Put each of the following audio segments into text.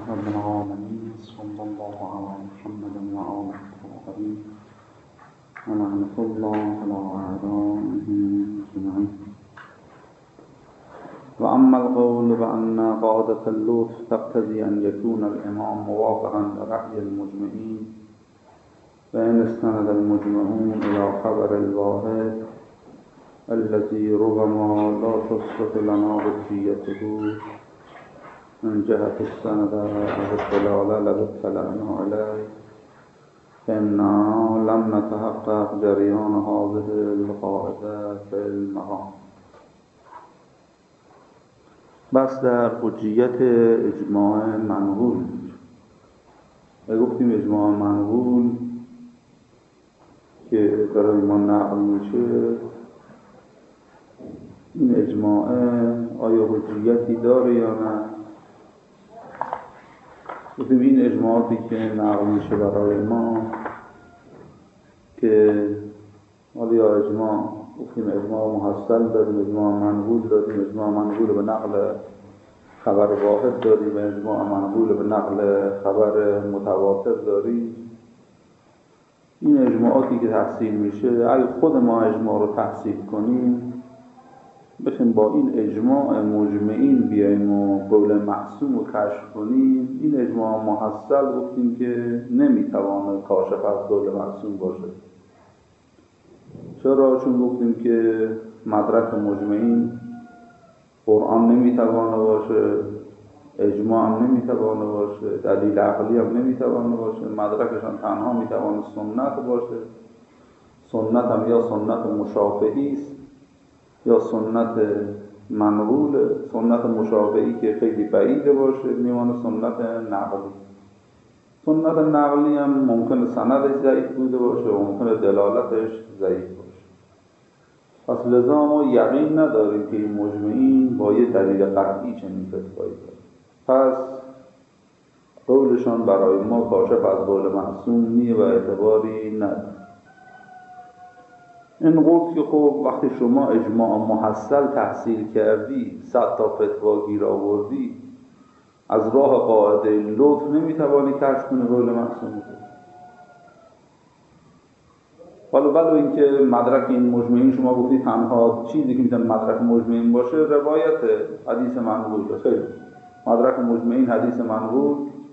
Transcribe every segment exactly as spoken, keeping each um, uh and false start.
رب العالمين صلى الله على محمد وآله الطاهرين ولعنة الله على أعدائهم أجمعين. وأما القول بأن قاعدة اللطف تقتضي أن يكون الإمام موافقا لرأي المجمعين، فإن استند المجمعون إلى خبر الواحد الذي ربما لا تصلح لنا حجيته من جهة السند والدلالة الذي اطلعنا عليه، فإننا لم نتحقق جريان هذه القاعدة في المقام. بس در حجیت اجماع منقول گفتیم اجماع منقول که برای ما نقل میشه، این اجماع آیا حجیتی داره یا نه؟ گفتیم این اجماعاتی که نقل میشه برای ما که آیا اجماع گفتیم اجماع محصل داریم، اجماع منقول داریم، اجماع منقول به نقل خبر واحد داریم و اجماع منقول به نقل خبر متواتر داریم. این اجماعاتی که تحصیل میشه، اگه خود ما اجماع رو تحصیل کنیم، بخیم با این اجماع مجمعین بیاییم و قول معصوم رو کشف کنیم، این اجماع محصل گفتیم که نمیتوانه کاشف از قول معصوم باشه. چرا؟ چون گفتیم که مدرک مجمعین قرآن نمیتوانه باشه، اجماع هم نمیتوانه باشه، دلیل عقلی هم نمیتوانه باشه، مدرکشان تنها میتوانه سنت باشه. سنت هم یا سنت مشافهی است یا سنت منقوله. سنت مشافهی که خیلی بعیده باشه میمانه سنت نقلی. سنت نقلی هم ممکنه سندش ضعیف بوده باشه و ممکنه دلالتش ضعیف باشه. پس لذا ما یقین نداریم که این مجمعین با یه دلیل قطعی چنین فتوایی دارن. پس قولشان برای ما کاشف از قول معصوم نیه و اعتباری نداره. این قول که خب وقتی شما اجماع محصل تحصیل کردی، صد تا فتوا گیر آوردی، از راه قاعده لطف نمیتوانی کشف کنی قول معصوم رو. حالا ولو اینکه مدرک این مجمعین شما گفتی تنها چیزی که میتونه مدرک مجمعین باشه روایت حدیث منقول. خیلی مدرک مجمعین حدیث منقول،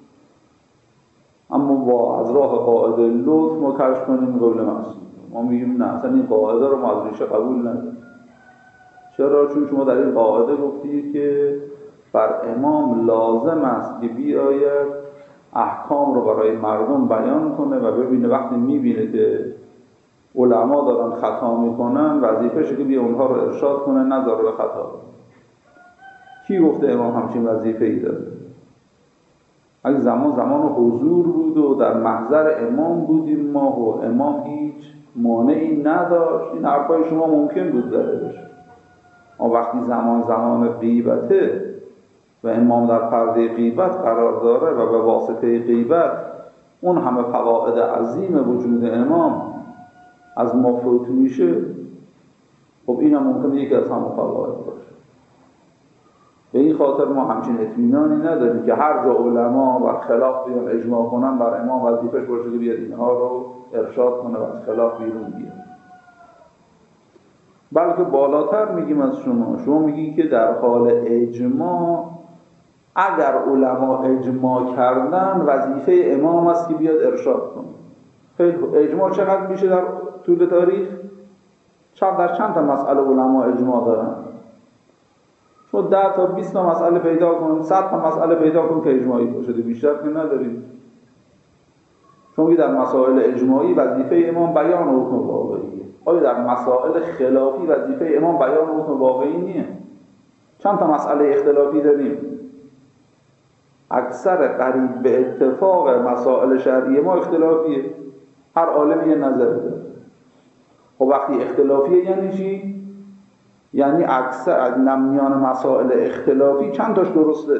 اما با از راه قاعده لطف ما کشف کنیم قول معصوم. ما میگیم نه، اصلا این قاعده رو ما از ریشه قبول نداریم. چرا؟ چون شما در این قاعده گفتی که بر امام لازم است که بیاید احکام رو برای مردم بیان کنه و ببینه وقتی میبینه که علما دارن خطا میکنن، وظیفه‌شه که بیا اونها رو ارشاد کنه، نذاره به خطا. کی گفته امام همچین وظیفه‌ای داره؟ اگه زمان زمان حضور بود و در محضر امام بودیم ما و امام هیچ مانعی نداشت، این حرفای شما ممکن بود زده بشه. اما وقتی زمان زمان غیبته و امام در پرده غیبت قرار داره و به واسطه غیبت اون همه فواید عظیم وجود امام از ما فوت میشه، خب این هم ممکنه یکی از همه فواید باشه. به این خاطر ما همچین اطمینانی نداریم که هر جا علما بر خلاف بیان اجماع کنن بر امام وظیفه‌اش باشه که بیاد اینها رو ارشاد کنه و از خلاف بیرون بیاد. بلکه بالاتر میگیم از شما شما میگی که در حال اجماع اگر علما اجماع کردن وظیفه امام است که بیاد ارشاد کنه. خیلی اجماع چقدر میشه در طول تاریخ؟ چند در چند تا مسئله علما اجماع دارن؟ شما ده تا بیست تا مسئله پیدا کن، صد تا مسئله پیدا کن که اجماعی باشه، بیشتر که نداریم. شما در مسائل اجماعی وظیفه امام بیان حکم واقعیه. آیا در مسائل خلافی وظیفه امام بیان حکم واقعی نیه؟ چند تا مسئله اختلافی داریم؟ اکثر قریب به اتفاق مسائل شرعی ما اختلافیه. هر عالم یه نظر داره. خب وقتی اختلافیه یعنی چی؟ یعنی اکثر از نمیان مسائل اختلافی چند تاش درسته؟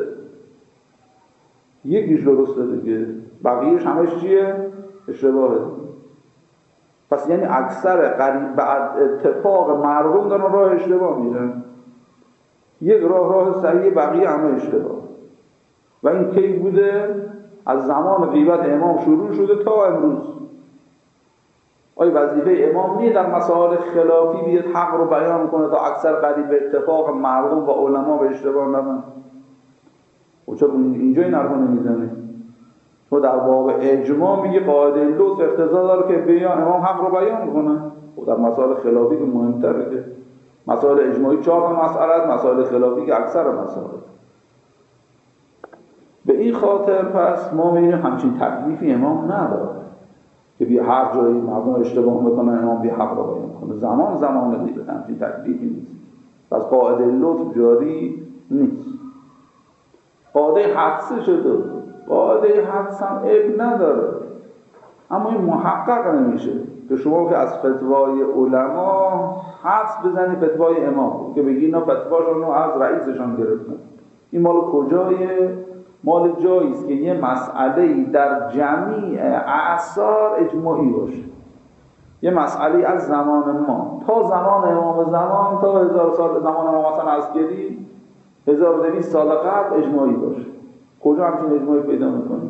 یکیش درسته دیگه، بقیهش همش چیه؟ اشتباهه. پس یعنی اکثر قریب به اتفاق مردم دارن راه اشتباه میرن. یک راه راه صحیح، بقیه همه اشتباه. و این کی بوده؟ از زمان غیبت امام شروع شده تا امروز. آیا وظیفه امام نیست در مسائل خلافی بیاد حق رو بیان کنه تا اکثر قریب به اتفاق مردم و علما به اشتباه نرن؟ و چرا اینجا این حرفو نمیزنه؟ تو در باب اجماع میگه قاعده لطف اقتضا داره که بیان امام حق رو بیان کنه. و در مسائل خلافی که مهمتره، که مسائل اجماعی چهار تا مسئله است، مسائل خلافی که اکثر مسائل. به این خاطر پس ما می‌بینیم همچین تکلیفی امام نداره که بیا هر جایی مردم اشتباه میکنن امام بیا حق رو بیان کنه. زمان زمان دیگه همچین تکلیفی نیست. پس قاعده لطف جاری نیست. قاعده حدس شده، قاعده حدس هم عیب نداره، اما این محقق نمیشه که شما که از فتوای علما حدس بزنی فتوای امام که بگی اینا فتواشون رو از رئیسشان گرفتن. این مال کجایه؟ مال جایی است که یه مسئله در جمیع اعصار اجماعی باشه. یه مسئله از زمان ما تا زمان امام زمان تا هزار سال زمان امام حسن عسکری هزار و دویست سال قبل اجماعی باشه. کجا همچین اجماعی پیدا میکنید؟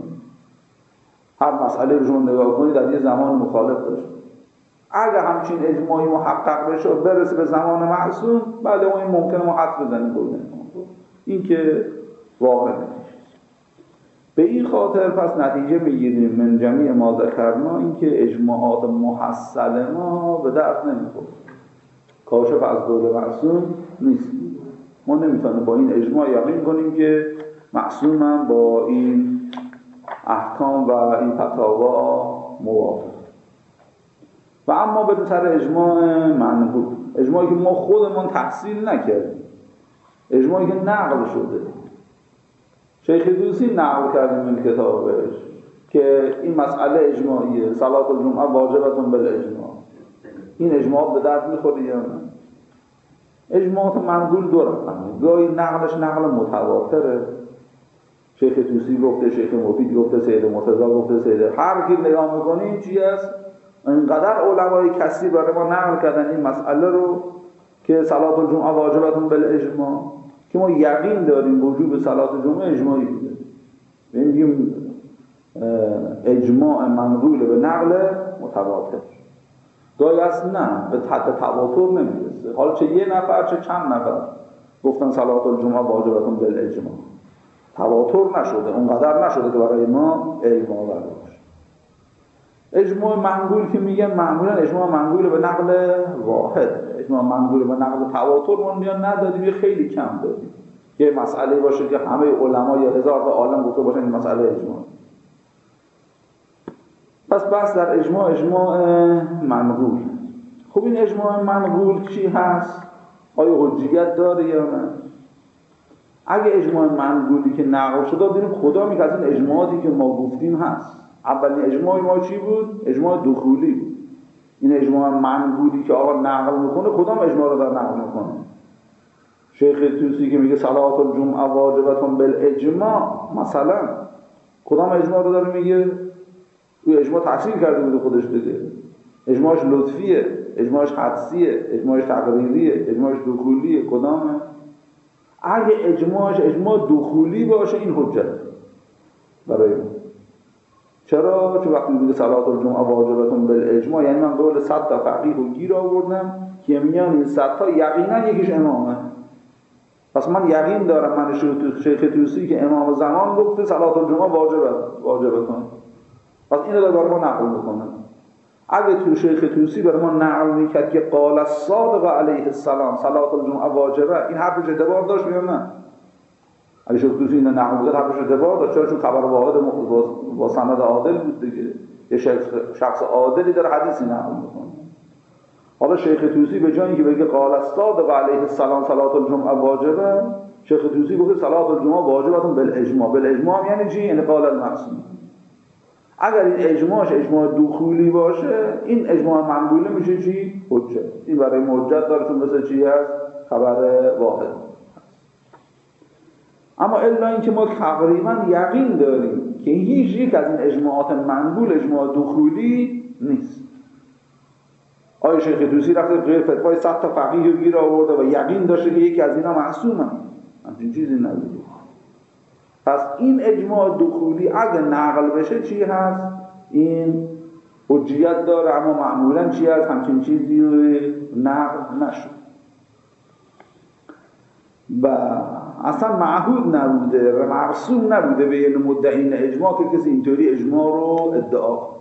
هر مسئله رو شما نگاه کنید در یه زمان مخالف باشه. اگه همچین اجماعی محقق بشه و برسه به زمان معصوم، بعد اون این ممکنه ما حد بزنیم بودن. این که واقع نمیشه. به این خاطر پس نتیجه میگیریم من جمیع ما ذکرنا این که اجماعات محصل ما به درد نمیخوره. کاشف از قول معصوم نیست. ما نمیتونیم با این اجماع یقین کنیم که معصوم هم با این احکام و این فتاوا موافق. و اما به سر اجماع منقول، اجماعی که ما خودمون تحصیل نکردیم، اجماعی که نقل شده. شیخ طوسی نقل کردیم این کتابش که این مسئله اجماعیه، صلات الجمعه واجبتون بالاجماع. این اجماع به درد میخوره یا نه؟ اجماعات منقول دو رقمه، گاهی نقلش نقل متواتره. شیخ طوسی گفته، شیخ مفید گفته، سید مرتضی گفته، سید هر کی نگاه میکنی چی است؟ اینقدر علمای کسی برای ما نقل کردن این مسئله رو که صلات الجمعه واجبتون بالاجماع، که ما یقین داریم وجوب صلات جمعه اجماعی بوده. میگیم اجماع منقول به نقل متواتر. گاهی است نه، به حد تواتر نمیرسه. حالا چه یه نفر چه چند نفر گفتن صلات الجمعه واجبتون بالاجماع، تواتر نشده، اونقدر نشده که برای ما علم آور باشه. اجماع منقول که میگن معمولا اجماع منقول به نقل واحد، اجماع منقول به نقل تواتر ما میان ندادیم، یه خیلی کم دادیم. یه مسئله باشه که همه علما یا هزار تا عالم گفته باشن این مسئله اجماع. پس بس در اجماع اجماع منقول. خب این اجماع منقول چی هست؟ آیا حجیت داره یا نه؟ اگه اجماع منقولی که نقل شده ببینیم کدامی که از این اجماعاتی که ما گفتیم هست. اولین اجماع ما چی بود؟ اجماع دخولی بود. این اجماع منقولی که آقا نقل میکنه کدام اجماع رو در نقل میکنه؟ شیخ طوسی که میگه صلات الجمعه واجبتون بالاجماع مثلا، کدام اجماع رو داره میگه؟ او اجماع تحصیل کرده بود خودش بگه. اجماعش لطفیه، اجماعش حدسیه، اجماعش تقریریه، اجماعش دخولیه، کدامه؟ اگه اجماعش اجماع دخولی باشه این حجت برای ما. چرا؟ چون وقتی میگه صلات الجمعه واجبتون بالاجماع یعنی من قول صد تا فقیه رو گیر آوردم که میان این صد تا یقینا یکیش امامه. پس من یقین دارم من شیخ طوسی که امام زمان گفته صلات الجمعه واجبه واجبتون، پس اینو در برای ما نقل میکنه. اگه تو شیخ طوسی برای ما نقل میکرد که قال الصادق علیه السلام صلات الجمعه واجبه، این حرفش اعتبار داشت یا نه؟ اگه شیخ طوسی اینو نقل میکرد حرفش اعتبار داشت، چرا؟ چون خبر واحد با سند عادل بود دیگه. یه شخص عادلی داره حدیثی نقل میکنه. حالا شیخ طوسی به جای اینکه بگه قال الصادق علیه السلام صلات الجمعه واجبه، شیخ طوسی گفت صلات الجمعه واجبتون بالاجماع. بالاجماع یعنی چی؟ یعنی قال المعصوم. اگر این اجماعش اجماع دخولی باشه این اجماع منقوله میشه چی؟ حجت. این برای حجت داره چون مثل چی هست؟ خبر واحد. اما الا اینکه ما تقریبا یقین داریم که هیچ یک از این اجماعات منقول اجماع دخولی نیست. آیا شیخ طوسی رفته غیر فتوای صد تا فقیه رو گیر آورده و یقین داشته که یکی از اینا معصومه؟ همچین چیزی نداره. پس این اجماع دخولی اگه نقل بشه چی هست؟ این حجیت داره، اما معمولا چی هست؟ همچین چیزی نقل نشد و اصلا معهود نبوده و مرسوم نبوده بین مدعین اجماع که کسی اینطوری اجماع رو ادعا کنه.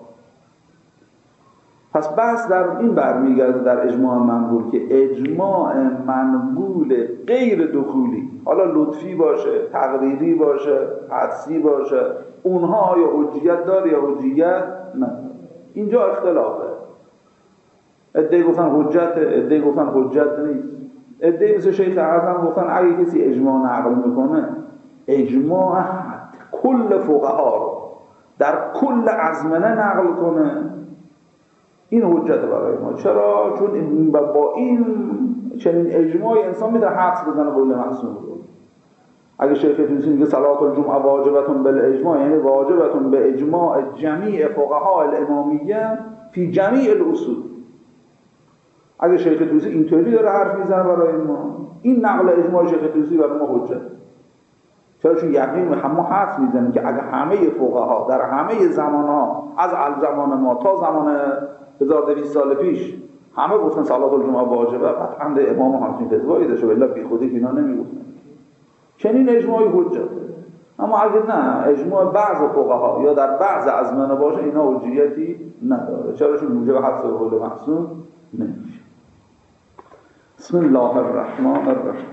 پس بحث در این برمیگرده در اجماع منقول که اجماع منقول غیر دخولی، حالا لطفی باشه، تقریری باشه، حدسی باشه، اونها یا حجیت داره یا حجیت نداره. اینجا اختلافه. عده‌ای گفتن حجت، عده‌ای گفتن حجت نیست. عده‌ای مثل شیخ اعظم گفتن اگه کسی اجماع نقل میکنه، اجماع کل فقها رو در کل ازمنه نقل کنه، این حجت برای ما. چرا؟ چون با این چنین اجماعی انسان میتونه حدس بزنه قول معصوم رو. اگه شیخ توسی میگه صلات الجمعه واجبتون بالاجماع، یعنی واجبتون به اجماع جمیع فقها الامامیه فی جمیع الاصول. اگه شیخ توسی اینطوری داره حرف میزنه برای ما، این نقل اجماع شیخ توسی برای ما حجت. چرا؟ چون یقین ما حدس میزنیم که اگه همه فقها در همه زمانها از زمان ما تا زمان هزار و دویست سال پیش همه گفتن صلات الجمعه واجبه، قطعا امام همچین فتوایی داشته، الا بی خودی که اینا نمیگفتن. چنین اجماعی حجت. اما اگه نه اجماع بعض فقها یا در بعض ازمنه باشه، اینا حجیتی نداره. چرا؟ چون موجب حدس قول معصوم نمیشه. بسم الله الرحمن الرحیم.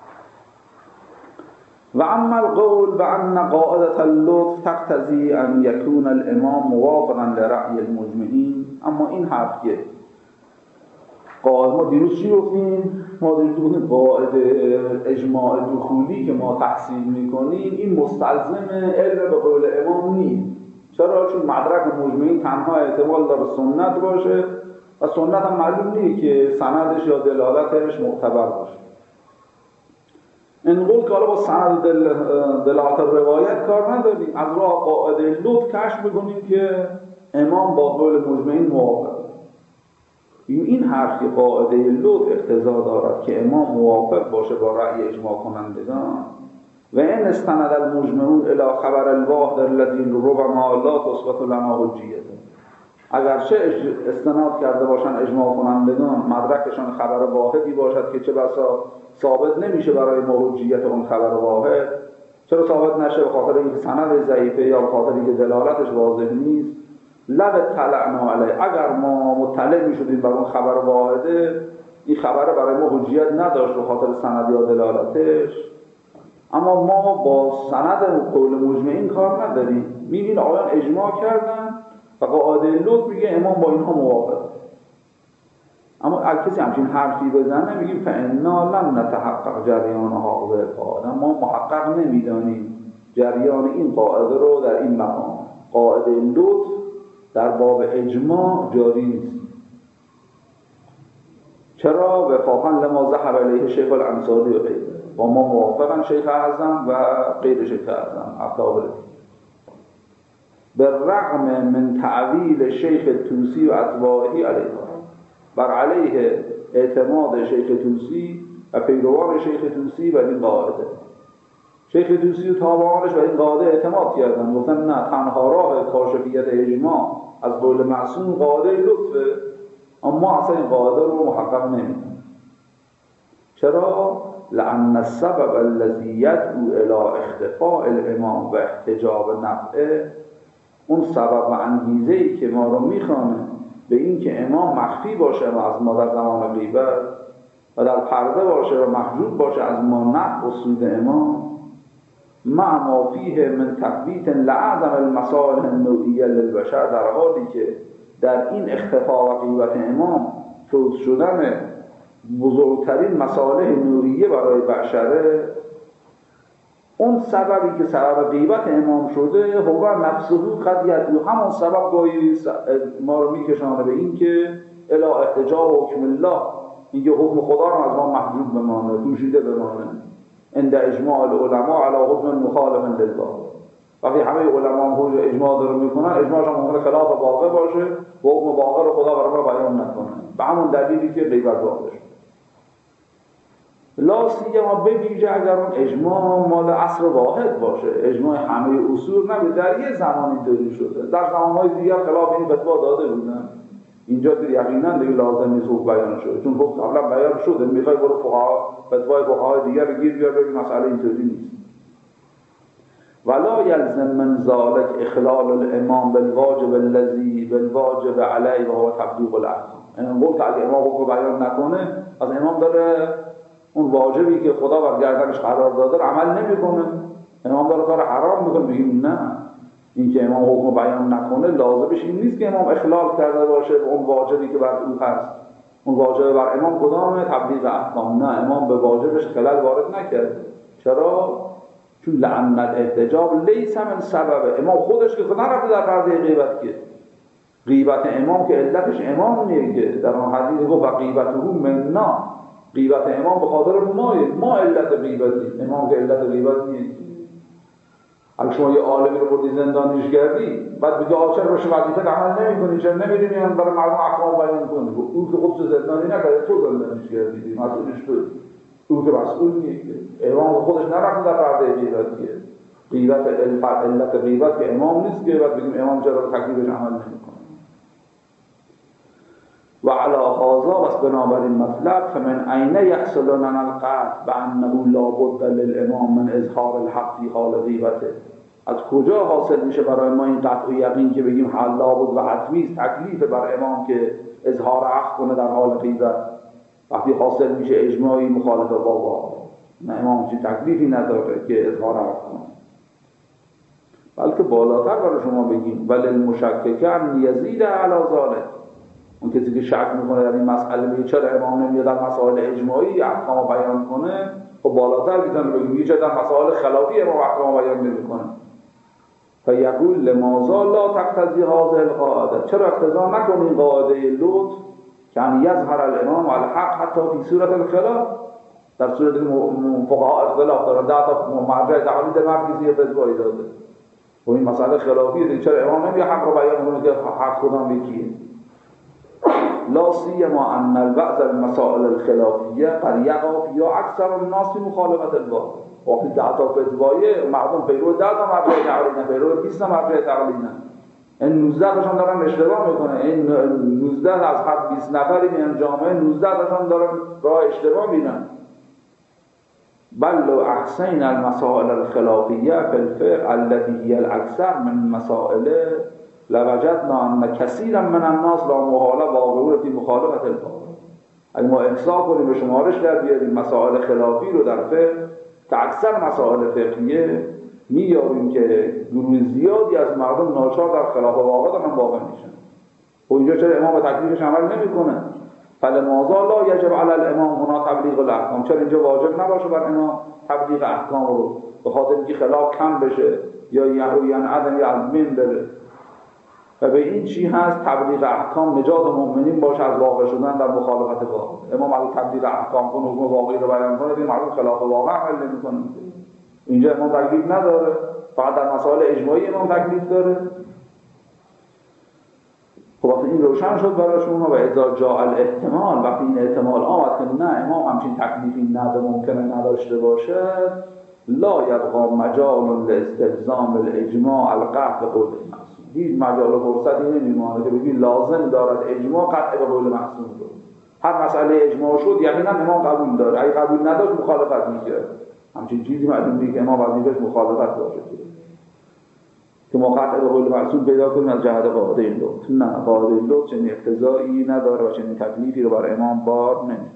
و اما القول بأن قاعدة اللطف تقتضی ان یکون الامام موافقا لرأی المجمعین. اما این حرف که قاعده، ما دیروز چی گفتیم؟ ما دیروز گفتیم قاعده اجماع دخولی که ما تحصیل میکنیم این مستلزم علم به قول امام نیست. چرا؟ چون مدرک مجمعین تنها احتمال داره سنت باشه و سنت هم معلوم نیست که سندش یا دلالتش معتبر باشه. این قول که حالا با سند دل دلالت روایت کار نداریم، از راه قاعده لطف کشف میکنیم که امام با قول مجمعین موافق. این حرف که قاعده لطف اقتضا دارد که امام موافق باشه با رأی اجماع کنندگان و این استند المجمعون الی خبر الواحد الذی ربما لا تثبت لنا حجیته. اگرچه استناد کرده باشن اجماع کنندگان، مدرکشان خبر واحدی باشد که چه بسا ثابت نمیشه برای ما حجیت اون خبر واحد. چرا ثابت نشه؟ به خاطر اینکه سند ضعیفه یا به خاطر اینکه دلالتش واضح نیست. لو اطلعنا علیه، اگر ما مطلع میشدیم بر اون خبر واحده، این خبر برای ما حجیت نداشت به خاطر سند یا دلالتش. اما ما با سند قول مجمعین کار نداریم. میبینید آیان اجماع کردن و قاعده لطف میگه امام با اینها موافق. اما اگه کسی همچین حرفی بزنه میگیم فانا لم نتحقق جریانها و قاعده، ما محقق نمیدانیم جریان این قاعده رو در این مقام. قاعده لطف در باب اجماع جاری نیست. چرا؟ وفاقا لما ذهب علیه شیخ الانصاری و غیره. با ما موافقن شیخ اعظم و غیر شیخ اعظم اقابل بالرغم من تعویل شیخ توسی و اتباعه علیه، بر علیه اعتماد شیخ توسی و پیروان شیخ توسی و این قاعده. شیخ توسی و تابعانش و این قاعده اعتماد کردن، گفتن نه، تنها راه کاشفیت اجماع از قول معصوم قاعده لطفه، اما اصلا این قاعده رو محقق نمیدن. چرا؟ لأن السبب الذي يدعو الى اختفاء الامام و احتجاب نفعه، اون سبب و انگیزه‌ای که ما رو میخوانه به این که امام مخفی باشه و از ما در زمان غیبت و در پرده باشه و محجوب باشه از ما نفع و سود امام، مع ما فیه من تثبیت لعظم المصالح النوعیه للبشر، در حالی که در این اختفا و غیبت امام فوت شدن بزرگترین مصالح نوعیه برای بشره، اون سببی که سبب غیبت امام شده هو نفسه قد یدعو، همون سبب گاهی ما رو میکشانه به این که الی احتجاب حکم الله، اینکه حکم خدا رو از ما محجوب بمانه، پوشیده بمانه. عند اجماع العلماء علی حکم مخالف لله، وقتی همه علما هم اجماع داره میکنن، اجماعشون ممکنه خلاف واقع باشه و حکم واقع رو خدا برای ما بیان نکنه، به همون دلیلی که غیبت واقع شد. لا سیما به ویژه اگر اون اجماع مال عصر واحد باشه، اجماع همه اصول نبود در یه زمانی داری شده، در زمانهای دیگر خلاف این فتوا داده بودن، اینجا دیر یقینا دیگه لازم نیست حکم بیان شده، چون حکم قبلا بیان شده، میخوای برو فقها فتوای فقهای دیگر رو گیر بیار ببین مسئله اینطوری نیست. ولا یلزم من ذلك اخلال الامام بالواجب الذي بالواجب علیه و هو تبلیغ الاحکام. یعنی گفت اگه امام حکم بیان نکنه، از امام داره اون واجبی که خدا بر گردنش قرار داده عمل نمیکنه، امام داره کار حرام میکنه. بگیم نه، این که امام حکم بیان نکنه لازمش این نیست که امام اخلال کرده باشه به اون واجبی که بر او هست. اون واجب بر امام کدامه؟ تبلیغ احکام. نه، امام به واجبش خلل وارد نکرده. چرا؟ چون لعن الاحتجاب لیس من سبب. امام خودش که خدا نرفته در پرده غیبت، که غیبت امام که علتش امام نیه، که در اون حدیث گفت و غیبته منا، غیبت امام به خاطر ما، ما علت غیبتی، امام که علت غیبت نیه. اگه شما یه عالمی رو بردی زندانیش کردی، بعد بگی آقا چرا بشه وظیفه عمل نمی‌کنی، چرا نمی‌ری میان برای مردم احکام بیان کنی؟ اون که خودش زندانی نکرده، تو زندانیش کردی، مسئولش تو، اون که مسئول نیه. امام خودش نرفته در پرده غیبتیه. غیبت علت غیبت که امام نیست که بعد بگیم امام چرا به تکلیفش عمل نمی‌کنه. و علی هذا بس بنابراین مطلب فمن عین یحصل لنا القطع بانه لا بد للامام من اظهار الحق فی حال غیبته. از کجا حاصل میشه برای ما این قطع و یقین که بگیم حل لابد و حتمی است تکلیف بر امام که اظهار حق کنه در حال غیبت؟ وقتی حاصل میشه اجماعی مخالف با واقع، نه امام چی تکلیفی نداره که اظهار حق کنه. بلکه بالاتر برای شما بگیم وللمشکک ان یزید علی ذلک. اون کسی که شک میکنه در این مسئله میگه چرا امام نمیاد در مسائل اجماعی احکام بیان کنه، خب بالاتر میتونه بگیم چرا در مسائل خلافی امام احکام بیان نمیکنه. فیقول لماذا لا تقتضی هذه القاعده. چرا اقتضا نکنه این قاعده لطف که ان یظهر الامام الحق حتی فی صورت الخلاف، در صورت فقها اختلاف دارن، ده تا مرجع تقلید مرکزی فتوایی داده و این مسئله خلافیه، چرا امام نمیاد حق رو بیان کنه که حق کدام یکیه؟ لا سیما ان البعض المسائل الخلافیه قد یقع فیها اکثر الناس مخالفت الواقع. وقتی ده تا فتوایه مردم پیرو ده تا مرجع تقلیدن، پیرو بیست تا مرجع تقلیدن، این نوزده تاشون دارن اشتباه میکنه، این نوزده از هر بیست نفری میان جامعه نوزده تاشون دارن راه اشتباه میرن. بل لو احسن المسائل الخلافیه فی الفقه التي هي الاکثر من مسائل لوجدنا ان کثیرا من الناس لا محاله واقعون فی مخالفت الواقع. اگه ما احصا کنیم به شمارش در بیاریم مسائل خلافی رو در فقه که اکثر مسائل فقهیه، می‌یابیم که گروه زیادی از مردم ناچار در خلاف واقع دارن واقع میشن. و اینجا چرا امام به تکلیفش عمل نمی‌کنه؟ فلماذا لا یجب علی الامام هنا تبلیغ الاحکام. چرا اینجا واجب نباشه بر امام تبلیغ احکام رو؟ به خاطر اینکه خلاف کم بشه یا یعنی عدم یعلمین بره. و به این چی هست تبلیغ احکام نجات مؤمنین باشه از واقع شدن در مخالفت واقع. امام اگه تبلیغ احکام کنه حکم واقعی رو بیان کنه، این مردم خلاف واقع عمل نمی‌کنه. اینجا امام تکلیف نداره، فقط در مسائل اجماعی امام تکلیف داره. خب وقتی این روشن شد برای شما و اذا جاء الاحتمال، وقتی این احتمال آمد که نه امام همچین تکلیفی نداره، ممکنه نداشته باشه، لا یبقى مجال لاستلزام الاجماع القطع به قول معصوم. هیچ مجال و فرصتی نمیمونه که بگی لازم دارد اجماع قطع به قول معصوم رو. هر مسئله اجماع شد یقینا امام قبول داره، اگه قبول نداشت مخالفت میکرد. همچین چیزی معلوم نیست که امام وظیفه‌اش مخالفت باشه که ما قطع به قول معصوم پیدا کنیم از جهت قاعده لطف. نه، قاعده لطف چنین اقتضایی نداره و چنین تکلیفی رو بر امام بار نمی‌کنه.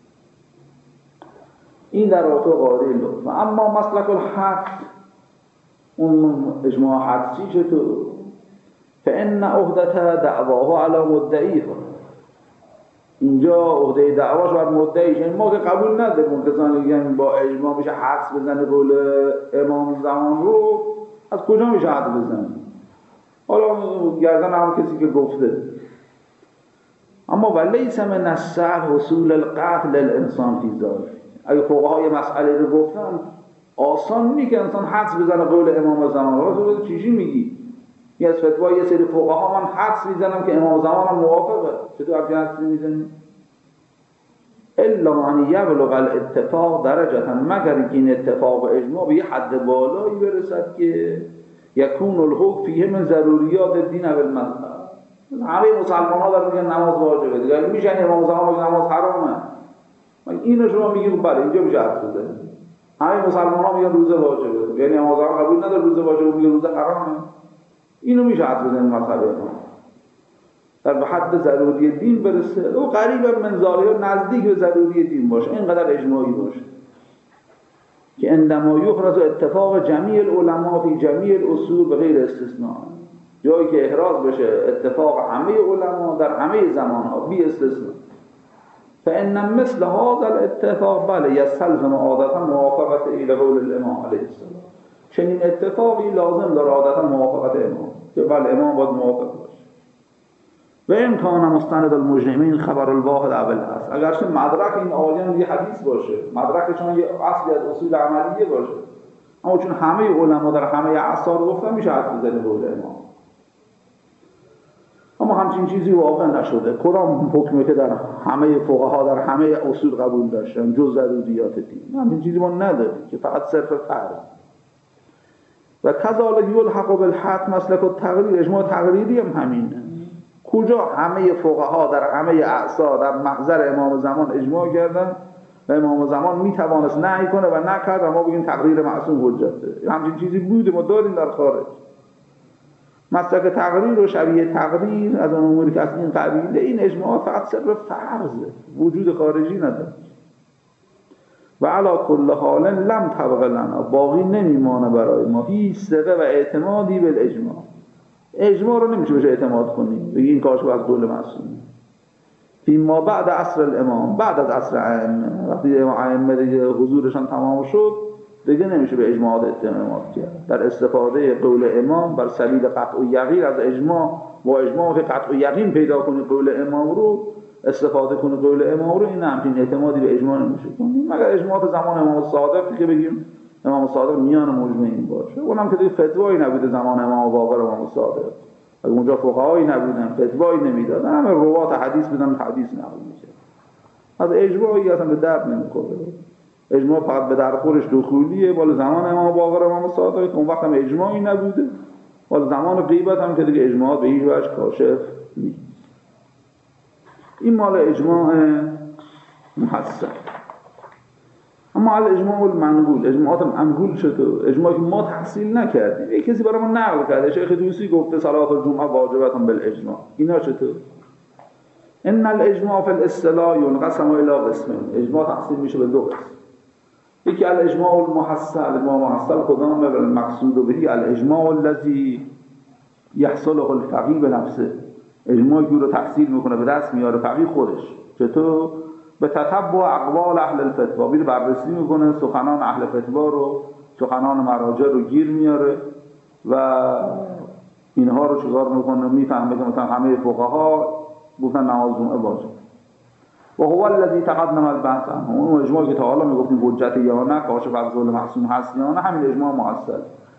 این در رابطه قاعده لطف. اما مسلک الحق، اون اجماع حدسی چطور؟ فإن عهدة دعواه علی مدعیه. اینجا عهده دعواش بر مدعیش، این ما که قبول نداریم کسانی میگن با اجماع میشه حدس بزنه قول امام زمان رو، از کجا میشه حدس بزنه؟ حالا گردن هم کسی که گفته. اما ولیس من السهل حصول القطع للانسان فی ذلک. اگه فقهای مسئله رو گفتن آسان نیست که انسان حدس بزنه قول امام زمان رو. تو چیزی میگی؟ یه از فتوا یه سری فقها من حدس میزنم که امام زمان هم موافقه. چطور همچین حدسی میزنی؟ الا ان یبلغ الاتفاق درجه، مگر اینکه این اتفاق و اجماع به یه حد بالایی برسد که یکون الحکم فیه من ضروریات الدین و المذهب. همه مسلمان ها دارن میگن نماز واجبه، دیگه میشه امام زمان بگه نماز حرامه؟ اینو شما میگید بله اینجا میشه حد بزنید. همه مسلمان ها میگن روزه واجبه، یعنی امام زمان قبول نداره روزه واجبه، میگه روزه حرامه. اینو میشه حد بزنید مسئله ما. در به حد ضروری دین برسه او قریب من ظاهر نزدیک به ضروری دین باشه، اینقدر اجماعی باشه که عندما یخرج اتفاق جمیع العلماء فی جمیع الاصول به غیر استثناء، جایی که احراز بشه اتفاق همه علما در همه زمانها بی استثناء. فان مثل هذا الاتفاق بله یستلزم عادتا موافقت الى قول الامام علیه السلام، چنین اتفاقی لازم داره عادتا موافقت امام، که بله امام باید موافق باشه. و امکان مستند المجرمین خبر الواحد اول است، اگرچه مدرک این آیان یه حدیث باشه، مدرکشون یه اصلی از اصول عملیه باشه، اما چون همه علما در همه اعصار گفتن میشه حد بزنه قول امام. اما همچین چیزی واقع نشده. قرآن حکمی که در همه فقها در همه اصول قبول داشتن جز ضروریات دین، همین چیزی ما نداریم که فقط صرف فرض. و کذالک یلحق بالحق مسلک التقریر، اجماع تقریری هم همینه. کجا همه فقها در همه اعصار در محضر امام زمان اجماع کردن و امام زمان میتوانست نهی کنه و نکرد و ما بگیم تقریر معصوم حجته؟ همچین چیزی بوده، ما داریم در خارج. مسلک تقریر و شبیه تقریر از اون اموری که از این قبیله، این اجماع فقط صرف فرضه، وجود خارجی نداره. و علا کل حال لم تبق لنا، باقی نمیمانه برای ما هیچ ثقه و اعتمادی به اجماع. اجماع رو نمیشه بشه اعتماد کنیم بگی این کارش از قول معصوم. فیما بعد عصر الامام، بعد از عصر ائمه، وقتی ائمه دیگه حضورشان تمام شد دیگه نمیشه به اجماعات اعتماد کرد. در استفاده قول امام بر سبیل قطع و یقین از اجماع، با اجماع که قطع و یقین پیدا کنی قول امام رو استفاده کنی قول امام رو، این همچین اعتمادی به اجماع نمیشه کنیم مگر اجماعات زمان امام صادق که بگیم امام صادق میان مجمعین باشه. اونم که دیگه فتوایی نبوده زمان امام باقر و امام صادق، اگه اونجا فقهایی نبودن فتوایی نمیدادن، همه روات حدیث بودن حدیث نقل میکرد. از اجماعی اصلا به درد نمیخوره. اجماع فقط به در خورش دخولیه، بالا زمان امام باقر و امام صادق اون وقت هم اجماعی نبوده، بالا زمان غیبت هم که دیگه اجماع به هیچ وجه کاشف نیست. این مال اجماع محسن. اما الاجماع المنقول، اجماعات منقول چطور؟ اجماعی که ما تحصیل نکردیم، یک کسی برای ما نقل کرده، شیخ طوسی گفته صلات الجمعه واجبه بالاجماع، اینا چطور؟ ان الاجماع فی الاصطلاح ينقسم الى قسمین، اجماع تقسیم میشه به دو قسم. یکی الاجماع المحصل، اجماع محصل کدامه؟ المقصود به الاجماع الذي يحصله الفقيه بنفسه، اجماعی که رو تحصیل میکنه به دست میاره فقیه خودش. چطور؟ به تتبع اقوال اهل الفتوا، میره بررسی میکنه سخنان اهل فتوا رو، سخنان مراجع رو گیر میاره و اینها رو چیکار میکنه؟ میفهمه که مثلا همه فقها گفتن نماز جمعه واجب. و هو الذی تقدم البحث عنه، اون اجماعی که تا حالا میگفتیم حجت یا نه، کاشف از قول معصوم هست یا نه، همین اجماع محصل.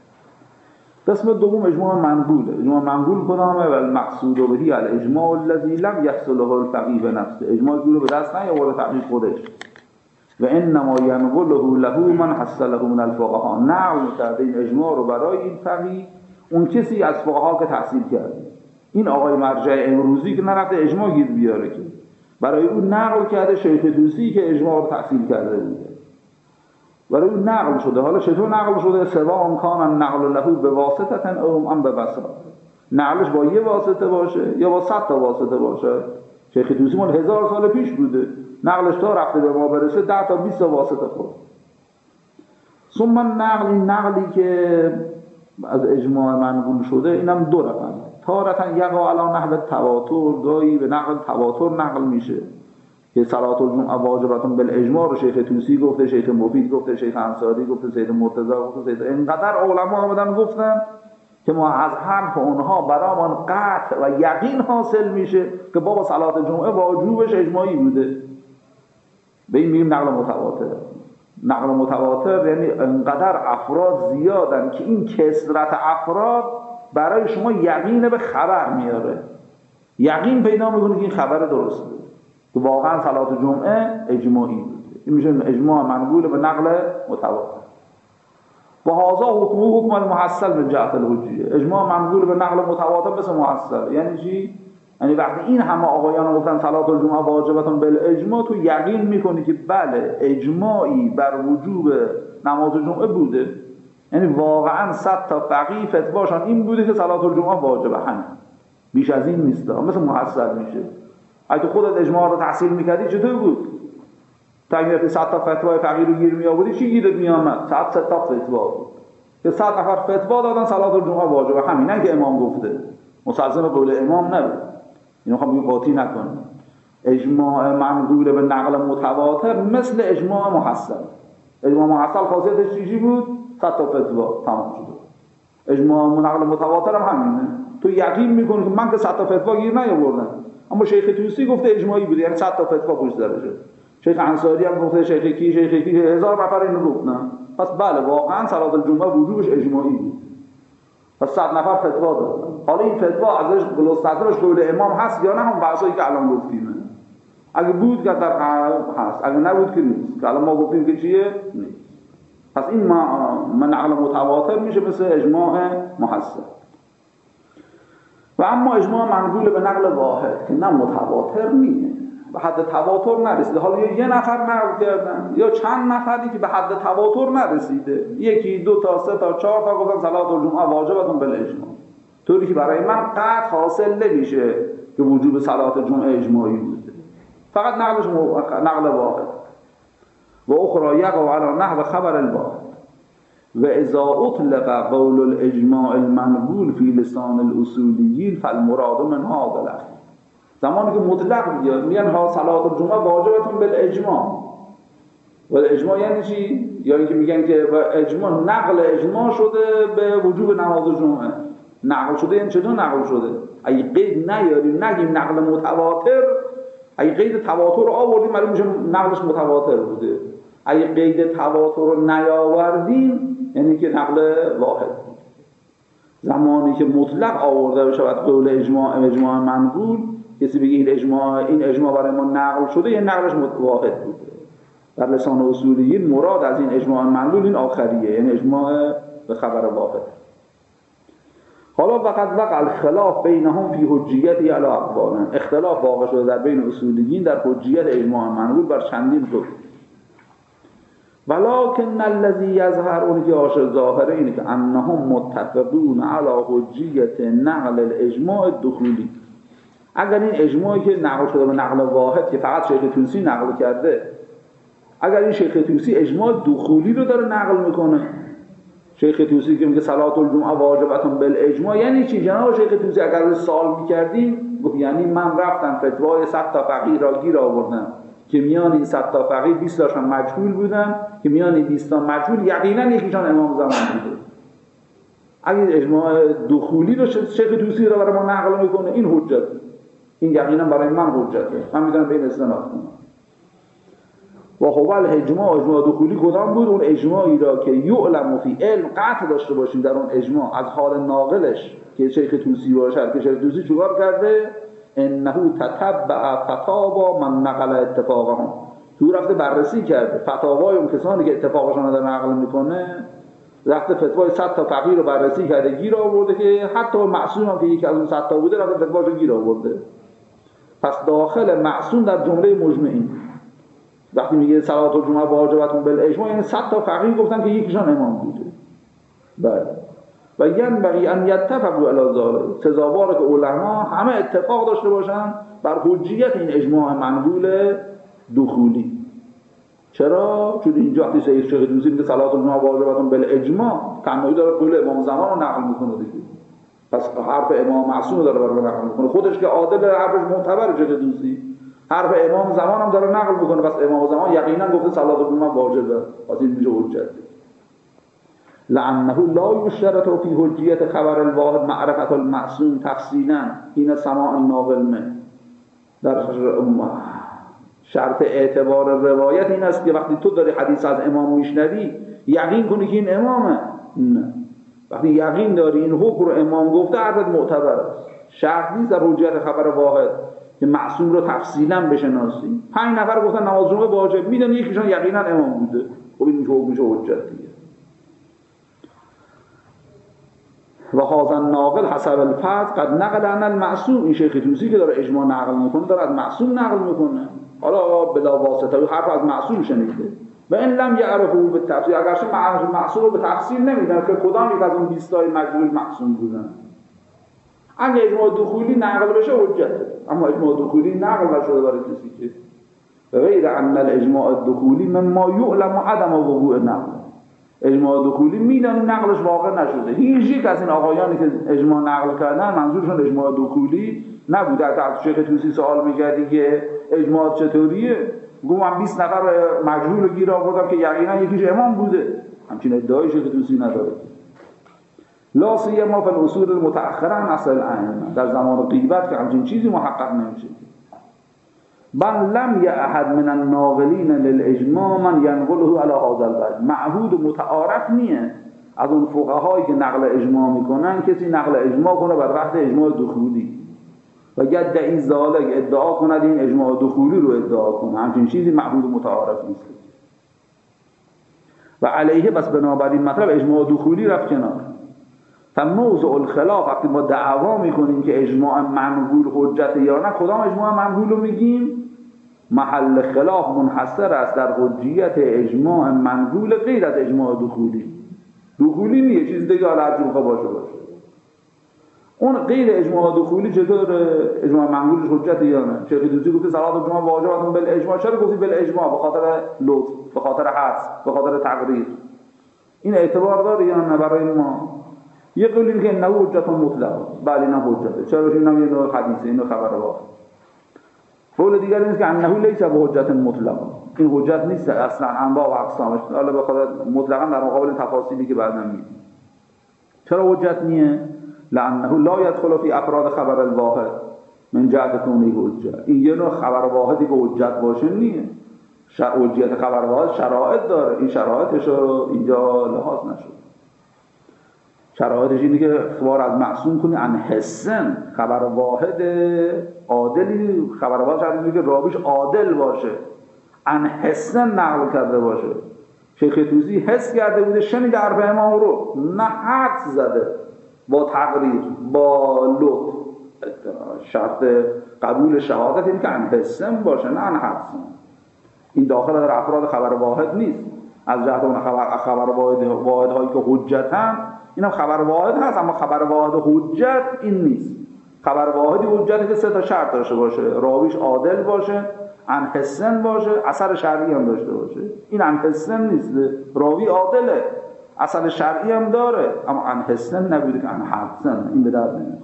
قسم دوم اجماع منقوله. اجماع منقول کدامه؟ و المقصود به الاجماع الذی لم یحصله الفقیه بنفسه، اجماعی که رو به دست نیاورده فقیه خودش. و انما ینقله له من حصله من الفقهاء، نقل کرده این اجماع رو برای این فقیه اون کسی از فقها که تحصیل کرده. این آقای مرجع امروزی که نرفته اجماع گیر بیاره، که برای اون نقل کرده شیخ طوسی که اجماع رو تحصیل کرده بوده، برای اون نقل شده. حالا چطور نقل شده؟ سواء کان النقل له بواسطه او ام بواسطه، نقلش با یه واسطه باشه یا با صد تا واسطه باشه. شیخ طوسی مال هزار سال پیش بوده، نقلش تا رفته به ما برسه ده تا بیست تا واسطه خورد. ثم نقل، این نقلی که از اجماع منقول شده اینم دو رقم، تارة یقع علی نحو تواتر، گاهی به نقل تواتر نقل میشه که صلات الجمعه واجبه بالاجماع رو شیخ طوسی گفته، شیخ مفید گفته، شیخ انصاری گفته، سید مرتضی گفته، سید اینقدر علما آمدن گفتن که ما از حرف اونها برامان قطع و یقین حاصل میشه که بابا صلات جمعه واجبش اجماعی بوده. به این میگیم نقل متواتر. نقل متواتر یعنی انقدر افراد زیادن که این کثرت افراد برای شما یقین به خبر میاره، یقین پیدا میکنه که این خبر درسته. که واقعا صلات جمعه اجماعی بود. این میشه اجماع منقول به نقل متواتر. و هذا حکم حکم المحصل به جهت الحجیه. اجماع منقول به نقل متواتر مثل محصل. یعنی چی؟ یعنی وقتی این همه آقایان گفتن صلات الجمعه واجبتون بالاجماع، تو یقین میکنی که بله اجماعی بر وجوب نماز جمعه بوده. یعنی واقعا صد تا فقیه فتواشان این بوده که صلات الجمعه واجبه، همین، بیش از این نیست. مثل محصل میشه. اگه خودت اجماع رو تحصیل میکردی چطور بود؟ تا اگه صد تا فتوای فقیه رو گیر می آوردی چی گیرت می آمد؟ صد تا فتوا بود که صد نفر فتوا دادن صلات الجمعه واجبه، همین، نه که امام گفته، مستلزم قول امام نبود. اینو خواهم بگم قاطی نکنیم. اجماع منقول به نقل متواتر مثل اجماع محصل. اجماع محصل خاصیتش چیزی بود؟ صد تا فتوا تمام شده. اجماع نقل متواتر هم همینه. تو یقین میکنی که من که صد تا فتوا گیر نیاوردم، اما شیخ طوسی گفته اجماعی بوده، یعنی صد تا فتوا پشت سرش شد. شیخ انصاری هم گفته، شیخ کی شیخ کی هزار نفر اینو گفتن. پس بله واقعا صلات الجمعه وجوبش اجماعی بود. پس صد نفر فتوا داد. حالا این فتوا ازش گلوسترش قول امام هست یا نه، هم بحثایی که الان گفتیم. اگه بود که در قلب هست، اگه نبود که نیست. که الان ما گفتیم که چیه؟ نیست. پس این من نقل متواتر میشه مثل اجماع محصل. و اما اجماع منقول به نقل واحد که نه متواتر نیست، به حد تواتر نرسیده. حالا یه نفر نقل کردن یا چند نفری که به حد تواتر نرسیده، یکی دو تا سه تا چهار تا گفتن صلات الجمعه واجبتون بالاجماع، طوری که برای من قطع حاصل نمیشه که وجوب صلات جمعه اجماعی بوده، فقط نقلش نقل واحد. و اخرى یقع علی نحو خبر الواحد. و اذا اطلق قول الاجماع المنقول فی لسان الاصولیین فالمراد من هذا الاخر. زمانی که مطلق بیاد میگن ها صلات الجمعه واجبتون بالاجماع. و الاجماع یعنی چی؟ یا اینکه میگن که اجماع نقل اجماع شده به وجوب نماز جمعه. نقل شده یعنی چطور نقل شده؟ اگه قید نیاریم نگیم نقل متواتر، اگه قید تواتر رو آوردیم معلوم میشه نقلش متواتر بوده. اگه قید تواتر رو نیاوردیم یعنی که نقل واحد بود. زمانی که مطلق آورده بشه بعد قول اجماع اجماع منقول، کسی بگه این اجماع این اجماع برای ما نقل شده، یعنی نقلش واحد بوده. در لسان اصولیین مراد از این اجماع منقول این آخریه، یعنی اجماع به خبر واحد. حالا وقت وقع الخلاف بینهم فی حجیتی علی اقوال. اختلاف واقع شده در بین اصولیین در حجیت اجماع منقول بر چندین قول. ولکن الذی یظهر، اون که آشکار ظاهره اینه که انهم متفقون علی حجیت نقل الاجماع الدخولی. اگر این اجماعی که نقل شده به نقل واحد که فقط شیخ طوسی نقل کرده، اگر این شیخ طوسی اجماع دخولی رو داره نقل میکنه، شیخ طوسی که میگه صلات الجمعه واجبتون بالاجماع، یعنی چی جناب شیخ طوسی؟ اگر از سوال میکردیم گفت یعنی من رفتم فتوای صد تا فقیه را گیر آوردم که میان این صد تا فقیه بیست تاشون مجهول بودن، که میان این بیست تا مجهول یقینا یکیشون امام زمان بوده. اگه اجماع دخولی رو شیخ طوسی رو برای ما نقل میکنه، این حجت، این یقینا برای من حجته، من میدونم به این استناد کنم. و هو الاجماع، اجماع دخولی کدام بود؟ اون اجماعی را که یعلم فی علم قطع داشته باشیم در اون اجماع از حال ناقلش که شیخ طوسی باشه، که شیخ طوسی چیکار کرده؟ انه تتبع فتاوا من نقل اتفاقهم، تو رفته بررسی کرده فتاوای اون کسانی که اتفاقشون رو نقل میکنه، رفته فتوای صد تا فقیه رو بررسی کرده گیر آورده که حتی معصوم هم که یکی از اون صد تا بوده رفته فتواشو گیر آورده. پس داخل معصوم در جمله مجمعین. وقتی میگه صلات الجمعه واجبتون بالاجماع یعنی صد تا فقیه گفتن که یکیشون امام بوده. بله. و ینبغی ان یتفقوا علی ذلک، سزاواره که علما همه اتفاق داشته باشن بر حجیت این اجماع منقول دخولی. چرا؟ چون اینجا وقتی شیخ طوسی میگه صلات الجمعه واجبتون بالاجماع، تنهایی داره قول امام زمان رو نقل میکنه دیگه. پس حرف امام معصوم داره برای نقل میکنه، خودش که عادل حرفش معتبره. شیخ طوسی حرف امام زمان هم داره نقل میکنه، پس امام زمان یقینا گفته صلات الجمعه واجبه، پس این میشه حجت. لعنه لا یشترط فی حجیت خبر الواحد معرفت المعصوم تفصیلا این سماع الناقل من. در شرط اعتبار روایت این است که وقتی تو داری حدیث از امام میشنوی یقین کنی که این امامه. نه، وقتی یقین داری این حکم رو امام گفته حرفت معتبر است. شرط نیست در حجیت خبر واحد که معصوم رو تفصیلا بشناسی. پنج نفر گفتن نماز جمعه واجب، میدونی یکیشون یقینا امام بوده، خب این حکمش حجت دیگه. و هذا الناقل حسب الفتح قد نقل عن المعصوم، این شیخ توسی که داره اجماع نقل میکنه داره از معصوم نقل میکنه، حالا بلا واسطه و حرف از معصوم شنیده. و این لم یعرفه به تفسیر، اگرچه معصوم رو به تفسیر نمیدن که کدام یک از اون بیست تای مجهول معصوم بودن. اگه اجماع دخولی نقل بشه حجته، اما اجماع دخولی نقل نشده برای کسی که غیر ان الاجماع الدخولی مما یعلم عدم وقوع نقل، اجماع دخولی میدن نقلش واقع نشده. هیچ یک از این آقایانی که اجماع نقل کردن منظورشون اجماع دخولی نبوده. از شیخ توسی سوال میکردی که اجماع چطوریه، گفت من بیست نفر مجهول رو گیر آوردم که یقینا یکیش امام بوده. همچین ادعای شیخ توسی نداره. لا سیما فی الاصول المتأخره عن اصل الائمه، در زمان غیبت که همچین چیزی محقق نمیشه. بل لم یعهد من الناقلین للاجماع من ینقله علی هذا الوجه، معهود و متعارف نیه از اون فقهایی که نقل اجماع میکنن کسی نقل اجماع کنه بر وقت اجماع دخولی و یدعی ذالک، ادعا کند این اجماع دخولی رو ادعا کنه، همچین چیزی معهود و متعارف نیست. و علیه بس بنابراین مطلب اجماع دخولی رفت کنار. تا موضع الخلاف وقتی ما دعوا میکنیم که اجماع منقول حجت یا نه، کدام اجماع منقول رو میگیم؟ محل خلاف منحصر است در حجیت اجماع منقول غیر از اجماع دخولی. دخولی نیه، چیز دیگه حالا هر جور باشه باشه. اون غیر اجماع دخولی چطور اجماع منقولش حجت یا نه؟ شیخ توسی گفته صلات الجمعه واجبه بالاجماع. چرا گفتی بالاجماع؟ به خاطر لطف، به خاطر حدس، به خاطر تقریر. این اعتبار داره یا نه برای ما؟ یه قولی که نه حجت مطلق، بله نه حجته. چرا؟ چون اینم یه نوع حدیثه، این نوع خبر واحد. قول دیگر این است که انه لیس به حجت مطلق، این حجت نیست اصلا، انواع و اقسامش، حالا به خاطر مطلقا در مقابل تفاصیلی که بعدا میگیم. چرا حجت نیه؟ لانه لا يدخل فی افراد خبر الواحد من جهت کونه حجت، این یه نوع خبر واحدی که حجت باشه نیه. حجت خبر واحد شرایط داره، این شرایطش رو اینجا لحاظ نشد. شرایطش اینه که اخبار از معصوم کنی عن حسن، خبر واحد عادلی، خبر واحد شرط اینه که راویش عادل باشه، عن حسن نقل کرده باشه. شیخ توسی حس کرده بوده، شنید حرف امام رو، نه حدس زده، با تقریر، با لطف. شرط قبول شهادت اینه که عن حسن باشه، نه عن حدس. این داخل در افراد خبر واحد نیست. از جهت اون خبر خبر واحد واحدهایی که حجتن، این هم خبر واحد هست، اما خبر واحد حجت این نیست. خبر واحدی حجتی که سه تا شرط داشته باشه، راویش عادل باشه، عن حسن باشه، اثر شرعی هم داشته باشه. این عن حسن نیست، راوی عادله، اثر شرعی هم داره، اما عن حسن نبوده که عن حسن، این به درد نمیخوره.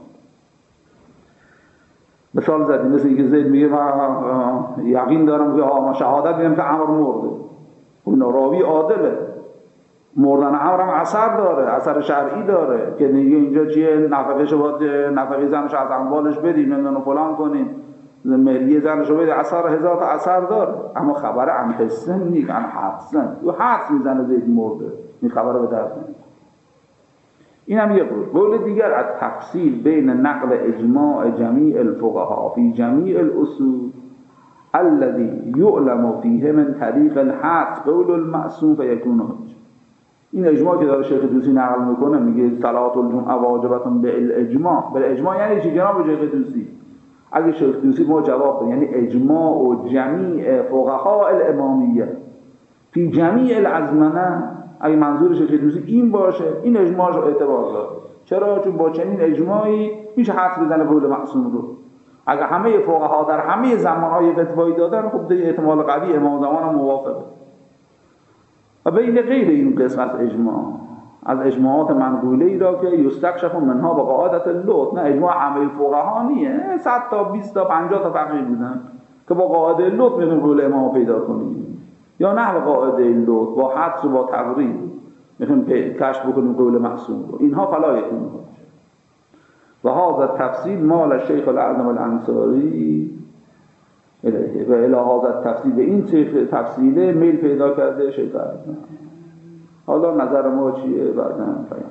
مثال زدیم، مثل اینکه زید میگه من یقین دارم که ما شهادت میدم که عمر مرده، اون راوی عادله، مردن عمر هم اثر داره، اثر شرعی داره که دیگه اینجا چیه، نفقهش باید نفقه زنش از اموالش بدیم، نمیدونم فلان کنیم، مهریه زنش رو بدیم، اثر هزار تا اثر داره، اما خبر عن حسن نیست، عن حدسن. او حدس میزنه زید مرده، این خبر به درد نمیخوره. این هم یه قول. قول دیگر از تفصیل بین نقل اجماع جمیع الفقهاء فی جمیع الاصول الذي يعلم فيه من طریق الحدس قول المعصوم فیکون حجة. این اجماع که داره شیخ توسی نقل میکنه، میگه صلات الجمعه واجبتون بالاجماع. بالاجماع یعنی چی جناب شیخ توسی؟ اگه شیخ توسی ما جواب بده، یعنی اجماع و جمیع فقهاء الامامیه فی جمیع الازمنه، اگه منظور شیخ توسی این باشه، این اجماعش اعتبار داره. چرا؟ چون با چنین اجماعی میشه حدس بزنه قول معصوم رو. اگه همه فقها در همه زمانهای فتوایی دادن، خب دیگه احتمال قوی امام زمان هم موافقه. و بین غیر این قسم از اجماع، از اجماعات منقوله ای را که یستکشف منها با قاعدت اللطف، نه اجماع همه فقها نیه، صد تا بیست تا پنجاه تا فقیه بودن که با قاعده لطف میتونیم قول امام پیدا کنیم، یا نه با قاعده لطف، با حدس و با تقریر میتونیم کشف بکنیم قول معصوم رو. اینها فلا یکون. و هذا تفصیل مال شیخ الاعظم الانصاری و الی هذا التفصیل، به این تفصیله میل پیدا کرده شیخ الاعظم. حالا نظر ما چیه بعدا پیام.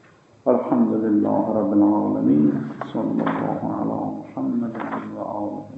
الحمدلله رب العالمین، صلی الله علی محمد و آله.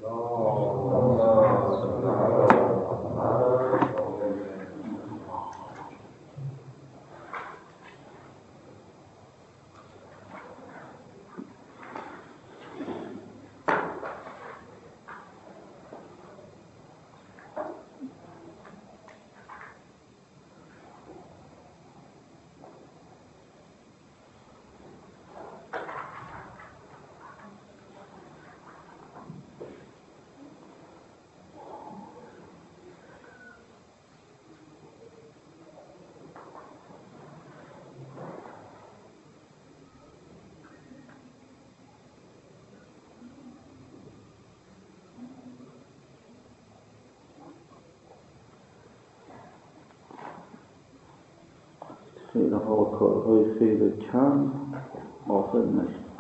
خیرها کارهای خیر کم آخر نشد.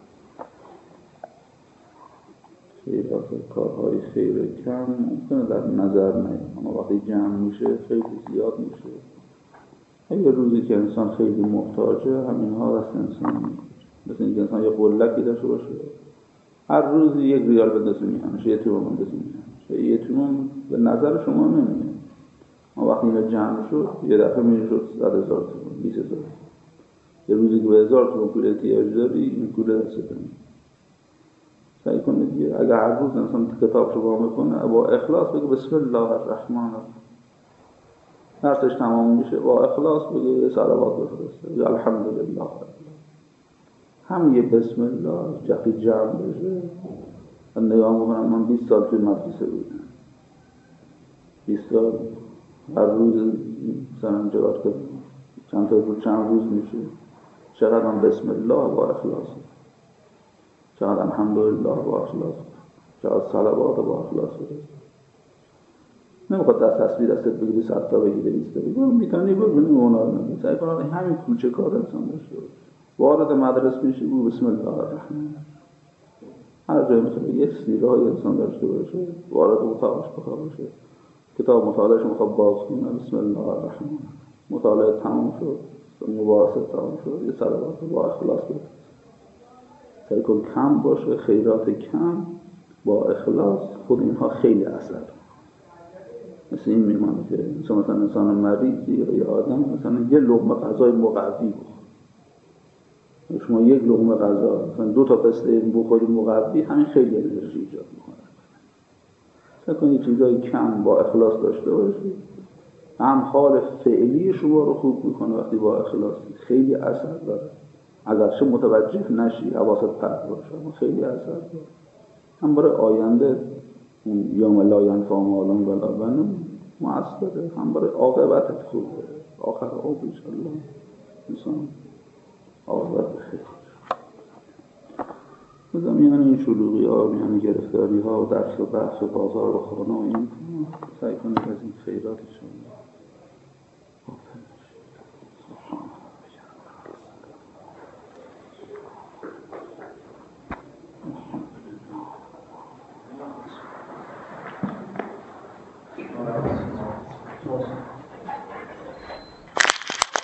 خیرها کارهای خیر کم ممکنه در نظر نیاد، اما وقتی جمع میشه خیلی زیاد میشه. یه روزی که انسان خیلی محتاجه همینها دست انسان میشه. مثل اینکه انسان یه قلکی داشته باشه، هر روز یک ریال بندازه میهنش، یه تومن بندازه میهنش، یه تومن به نظر شما نمیاد، اما وقتی اینا جمع شد یه دفعه میشه شد صد هزار تومن، بیست هزار. یه روزی که به هزار تومن پول احتیاج داری این پول دست نمیاد. سعی کنید دیگه اگر هر روز انسان کتاب رو با میکنه با اخلاص بگه بسم الله الرحمن الرحیم، درسش تمام میشه با اخلاص بگه یه صلوات بفرسته یا الحمدلله، همین یه بسم الله جفی جمع بشه. من نگاه میکنم من بیست سال توی مدرسه بودم، بیست سال هر روز مثلا جواب که چند تا روز چند روز میشه، چقدر من بسم الله با اخلاص، چقدر الحمدلله با اخلاص، چقدر صلوات با اخلاص بده. نمیخواد دست تصویر دستت بگیری صد تا بگیری بیست تا بگیری، میتونی ببینی اونا رو نمی سعی کنم همین کوچه کار انسان داشته باشه. وارد مدرسه میشی بگو بسم الله الرحمن، هر جایی مثلا یه سیره های انسان داشته باشه، وارد اتاقش بخواه باشه، کتاب مطالعهش میخواد باز کنه بسم الله الرحمن، مطالعه تمام شد، مباحثه تمام شد، یه صلوات با اخلاص بده. سعی کن کم باشه، خیرات کم با اخلاص، خود اینها خیلی اثر. مثل این میمانه که مثلا مثلا انسان مریضی یا یه آدم مثلا یه لقمه غذای مقوی بخور، شما یک لقمه غذا مثلا دو تا پسته بخوری مقوی، همین خیلی انرژی ایجاد میکنه. سعی کنید چیزای کم با اخلاص داشته باشید، هم حال فعلی شما رو خوب میکنه. وقتی با اخلاص خیلی اثر داره، اگرچه متوجه نشی حواست پرت باشه اما خیلی اثر داره. هم برای آینده اون یوم لا ینفع مال ولا بنون مؤثره، هم برای عاقبتت خوبه، آخر عمر انشاءالله انسان عاقبت بخیر. بودم یعنی این شلوغی ها، یعنی گرفتاری ها و درس و بحث و بازار و خانه و این سعی کنید از این خیراتشون Thank you.